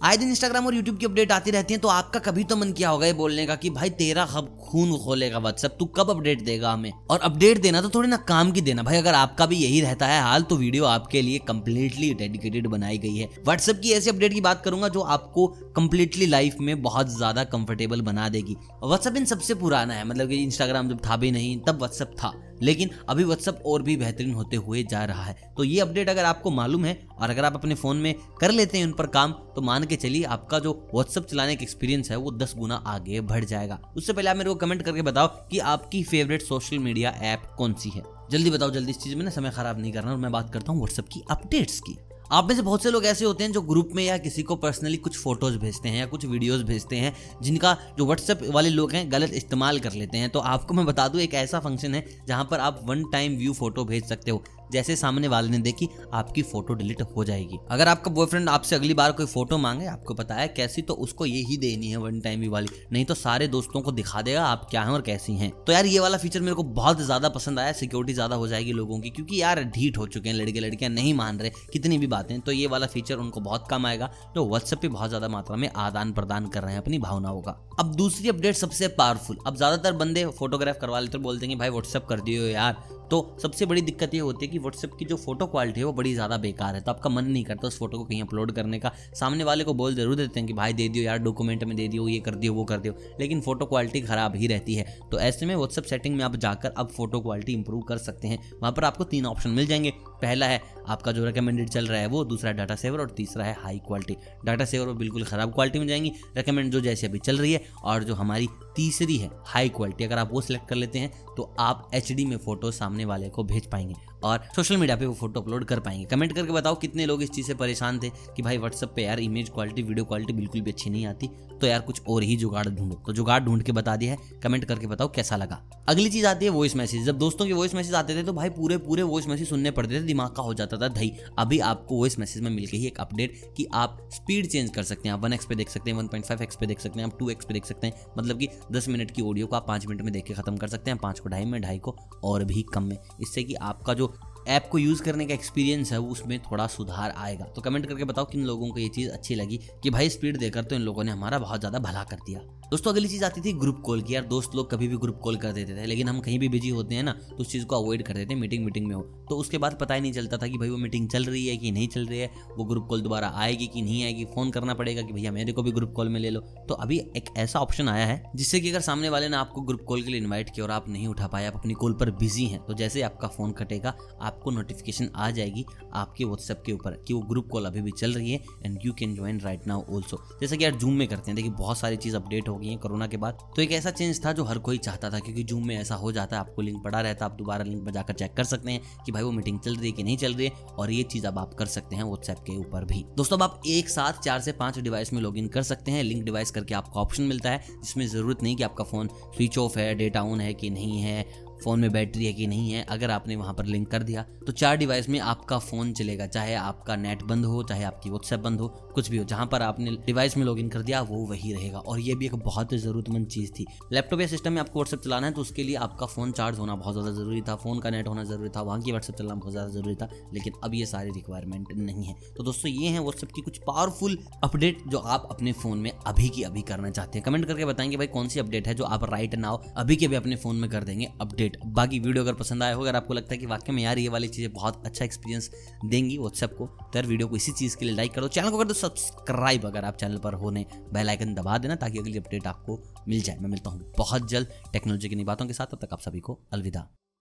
आए दिन इंस्टाग्राम और यूट्यूब की अपडेट आती रहती है, तो आपका कभी तो मन किया होगा ये बोलने का कि भाई तेरा कब खून खोलेगा व्हाट्सएप, तू कब अपडेट देगा हमें। और अपडेट देना तो थोड़ी ना काम की देना भाई। अगर आपका भी यही रहता है हाल, तो वीडियो आपके लिए कंप्लीटली डेडिकेटेड बनाई गई है। व्हाट्सएप की ऐसी अपडेट की बात करूंगा जो आपको कंप्लीटली लाइफ में बहुत ज्यादा कंफर्टेबल बना देगी। व्हाट्सएप इन सबसे पुराना है, मतलब कि इंस्टाग्राम जब था भी नहीं तब व्हाट्सएप था, लेकिन अभी व्हाट्सएप और भी बेहतरीन होते हुए जा रहा है। तो ये अपडेट अगर आपको मालूम है और अगर आप अपने फोन में कर लेते हैं उन पर काम, तो मान के चलिए आपका जो व्हाट्सएप चलाने का एक्सपीरियंस है वो 10 गुना आगे बढ़ जाएगा। उससे पहले आप मेरे को कमेंट करके बताओ कि आपकी फेवरेट सोशल मीडिया ऐप कौन सी है। जल्दी बताओ, जल्दी, इस चीज में ना समय खराब नहीं करना। और मैं बात करता हूँ व्हाट्सएप की अपडेट्स की। आप में से बहुत से लोग ऐसे होते हैं जो ग्रुप में या किसी को पर्सनली कुछ फोटोज भेजते हैं या कुछ वीडियोस भेजते हैं, जिनका जो व्हाट्सएप वाले लोग हैं गलत इस्तेमाल कर लेते हैं। तो आपको मैं बता दूं, एक ऐसा फंक्शन है जहां पर आप वन टाइम व्यू फोटो भेज सकते हो। जैसे सामने वाले ने देखी, आपकी फोटो डिलीट हो जाएगी। अगर आपका बॉयफ्रेंड आपसे अगली बार कोई फोटो मांगे, आपको पता है कैसी, तो उसको ये ही देनी है वन टाइम व्यू वाली, नहीं तो सारे दोस्तों को दिखा देगा आप क्या हैं और कैसी हैं। तो यार ये वाला फीचर मेरे को बहुत ज्यादा पसंद आया। सिक्योरिटी ज्यादा हो जाएगी लोगों की, क्योंकि यार ढीठ हो चुके हैं लड़के लड़कियां, नहीं मान रहे कितनी भी बातें। तो ये वाला फीचर उनको बहुत काम आएगा जो व्हाट्सएप पे बहुत ज्यादा मात्रा में आदान प्रदान कर रहे हैं अपनी भावनाओं का। अब दूसरी अपडेट सबसे पावरफुल। अब ज्यादातर बंदे फोटोग्राफ करवा लेते हैं, बोलते हैं कि भाई व्हाट्सएप कर दियो यार। तो सबसे बड़ी दिक्कत ये होती है कि व्हाट्सएप की जो फोटो क्वालिटी है वो बड़ी ज़्यादा बेकार है। तो आपका मन नहीं करता उस फोटो को कहीं अपलोड करने का। सामने वाले को बोल जरूर देते हैं कि भाई दे दियो यार, डॉक्यूमेंट में दे दियो, ये कर दियो, वो कर दियो, लेकिन फोटो क्वालिटी खराब ही रहती है। तो ऐसे में व्हाट्सएप सेटिंग में आप जाकर अब फोटो क्वालिटी इंप्रूव कर सकते हैं। वहाँ पर आपको 3 ऑप्शन मिल जाएंगे। पहला है आपका जो रिकमेंडेड चल रहा है वो, दूसरा है डाटा सेवर और तीसरा है हाई क्वालिटी। डाटा सेवर वो बिल्कुल खराब क्वालिटी में जाएंगी, रिकमेंड जो जैसे अभी चल रही है, और जो हमारी तीसरी है हाई क्वालिटी। अगर आप वो सिलेक्ट कर लेते हैं तो आप HD में फोटो सामने वाले को भेज पाएंगे और सोशल मीडिया पे वो फोटो अपलोड कर पाएंगे। कमेंट करके बताओ कितने लोग इस चीज़ से परेशान थे कि भाई व्हाट्सएप पे यार इमेज क्वालिटी, वीडियो क्वालिटी बिल्कुल भी अच्छी नहीं आती, तो यार कुछ और ही जुगाड़ ढूंढो। तो जुगाड़ ढूंढ के बता दिया है, कमेंट करके बताओ कैसा लगा। अगली चीज आती है वॉइस मैसेज। जब दोस्तों के वॉइस मैसेज आते थे तो भाई पूरे पूरे वॉइस मैसेज सुनने पड़ते थे, दिमाग का हो जाता था दही। अभी आपको वॉइस मैसेज में मिल गई है एक अपडेट कि आप स्पीड चेंज कर सकते हैं। आप 1x पे देख सकते हैं, 1.5x पे देख सकते हैं, आप 2x पे देख सकते हैं। मतलब कि 10 मिनट की ऑडियो को आप 5 मिनट में देख के खत्म कर सकते हैं, 5 को 2.5 में, 2.5 को और भी कम में। इससे कि आपका जो ऐप को यूज़ करने का एक्सपीरियंस है उसमें थोड़ा सुधार आएगा। तो कमेंट करके बताओ किन लोगों को ये चीज़ अच्छी लगी कि भाई स्पीड देकर तो इन लोगों ने हमारा बहुत ज़्यादा भला कर दिया। दोस्तों अगली चीज़ आती थी ग्रुप कॉल की। यार दोस्त लोग कभी भी ग्रुप कॉल कर देते थे, लेकिन हम कहीं भी बिजी होते हैं ना तो उस चीज़ को अवॉइड कर देते हैं। मीटिंग में हो तो उसके बाद पता ही नहीं चलता था कि भाई वो मीटिंग चल रही है कि नहीं चल रही है, वो ग्रुप कॉल दोबारा आएगी कि नहीं आएगी। फ़ोन करना पड़ेगा कि भैया मेरे को भी ग्रुप कॉल में ले लो। तो अभी एक ऐसा ऑप्शन आया है जिससे कि अगर सामने वाले ने आपको ग्रुप कॉल के लिए इन्वाइट किया और आप नहीं उठा पाए, आप अपनी कॉल पर बिजी हैं, तो जैसे आपका फ़ोन कटेगा आपको नोटिफिकेशन आ जाएगी आपके व्हाट्सएप के ऊपर कि वो ग्रुप कॉल अभी भी चल रही है and you can join right now also. जैसा कि यार जूम में करते हैं। देखिए बहुत सारी चीज़ अपडेट हो गई है कोरोना के बाद, तो एक ऐसा चेंज था जो हर कोई चाहता था, क्योंकि जूम में ऐसा हो जाता है आपको लिंक पड़ा रहता है, आप दोबारा लिंक पर जाकर चेक कर सकते हैं कि भाई वो मीटिंग चल रही है कि नहीं चल रही है। और ये चीज़ अब आप कर सकते हैं व्हाट्सएप के ऊपर भी। दोस्तों अब आप एक साथ 4 से 5 डिवाइस में लॉगिन कर सकते हैं। लिंक डिवाइस करके आपको ऑप्शन मिलता है जिसमें ज़रूरत नहीं कि आपका फ़ोन स्विच ऑफ है, डेटा ऑन है कि नहीं है, फ़ोन में बैटरी है कि नहीं है। अगर आपने वहाँ पर लिंक कर दिया तो 4 डिवाइस में आपका फ़ोन चलेगा, चाहे आपका नेट बंद हो, चाहे आपकी व्हाट्सएप बंद हो, कुछ भी हो। जहाँ पर आपने डिवाइस में लॉगिन कर दिया वो वही रहेगा। और ये भी एक बहुत ज़रूरतमंद चीज़ थी। लैपटॉप या सिस्टम में आपको व्हाट्सएप चलाना है तो उसके लिए आपका फ़ोन चार्ज होना बहुत ज़्यादा ज़रूरी था, फ़ोन का नेट होना ज़रूरी था, वहाँ की व्हाट्सएप चलाना बहुत ज़्यादा ज़रूरी था। लेकिन अब ये सारी रिक्वायरमेंट नहीं है। तो दोस्तों ये हैं व्हाट्सएप की कुछ पावरफुल अपडेट जो आप अपने फ़ोन में अभी की अभी करना चाहते हैं। कमेंट करके बताएंगे भाई कौन सी अपडेट है जो आप राइट नाउ अभी के भी अपने फ़ोन में कर देंगे अपडेट। बाकी वीडियो पसंद आया हो, अगर आपको लगता है कि वाकई में यार ये वाली चीजें बहुत अच्छा एक्सपीरियंस देंगी व्हाट्सएप को, तो यार वीडियो को इसी चीज के लिए लाइक करो, चैनल को कर दो सब्सक्राइब अगर आप चैनल पर होने, बेल आइकन दबा देना ताकि अगली अपडेट आपको मिल जाए। मैं मिलता हूं बहुत जल्द टेक्नोलॉजी की नई बातों के साथ। तब तक आप सभी को अलविदा।